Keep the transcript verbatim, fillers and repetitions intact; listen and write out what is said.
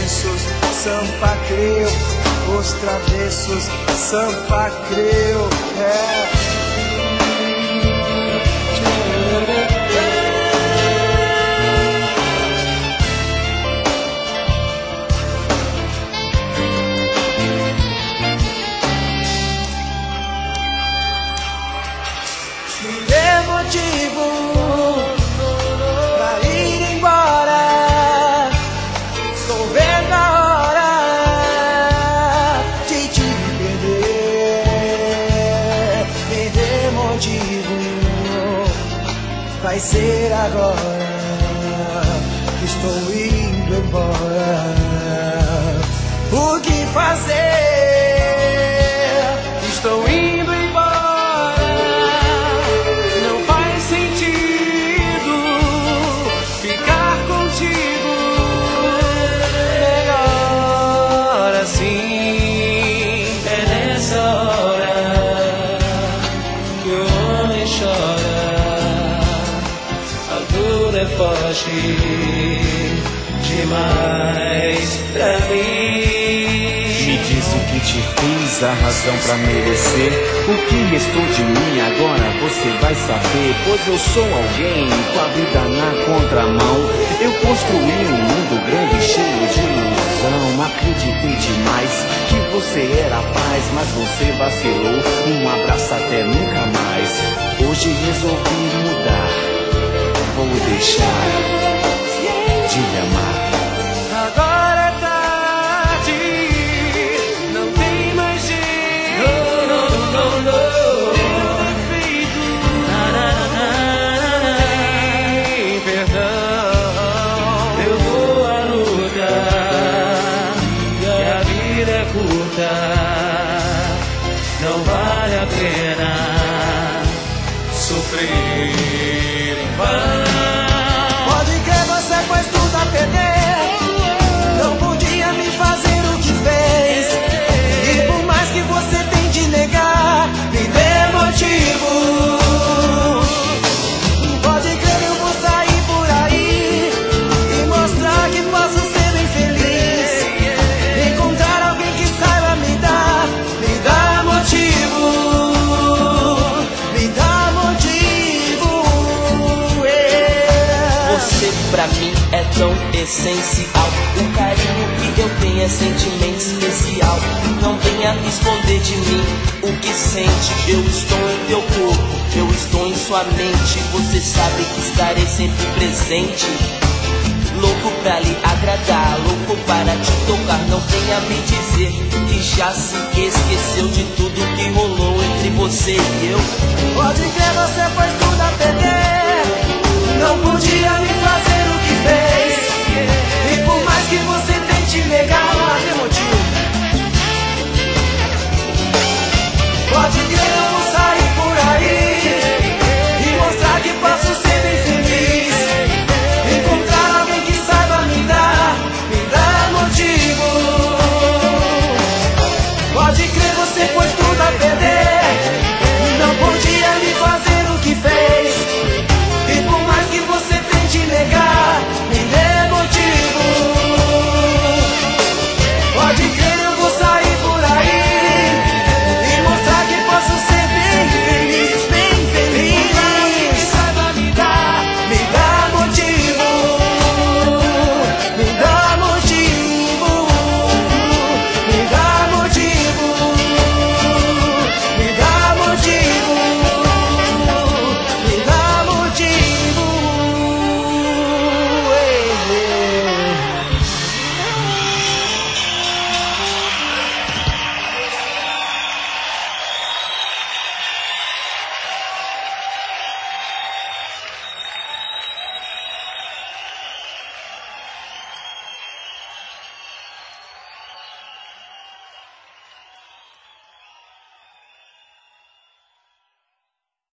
travessos, Sampa Creu. Os travessos, Sampa Creu. É. Me dê motivo pra ir embora. Estou vendo a hora de te perder. Me dê motivo, vai ser agora que estou indo embora. O que fazer? Estou indo embora. Não faz sentido ficar contigo. Melhor assim. É nessa hora que o homem chora. A dor é forte demais pra mim. Me diz o que te fiz, a razão pra merecer. O que restou de mim agora você vai saber. Pois eu sou alguém com a vida na contramão. Eu construí um mundo grande cheio de ilusão. Acreditei demais que você era paz, mas você vacilou. Um abraço até nunca mais. Hoje resolvi mudar. Vou deixar de lhe amar. Agora é tarde, não tem mais jeito. Não, não, não, não. Perfeito. Sem perdão, eu vou à luta, e a vida é curta. Não vale a pena sofrer em vão. pode crer, você pôs tudo a perder. Não podia me fazer o que fez. E por mais que você tente negar, me dê motivo. Pode crer, eu vou sair por aí e mostrar que posso ser bem feliz. Encontrar alguém que saiba me dar, me dá motivo. Me dá motivo. Yeah. Você pra mim é tão essencial. O carinho que eu tenho é sentimento especial. Não venha esconder de mim o que sente. Eu estou em teu corpo, eu estou em sua mente. Você sabe que estarei sempre presente. Louco pra lhe agradar, louco para te tocar. Não venha me dizer que já se esqueceu de tudo que rolou entre você e eu.